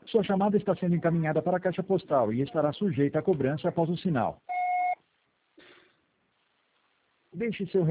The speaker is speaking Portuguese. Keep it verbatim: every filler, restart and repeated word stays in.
Sua chamada está sendo encaminhada para a caixa postal e estará sujeita a cobrança após o sinal. Deixe seu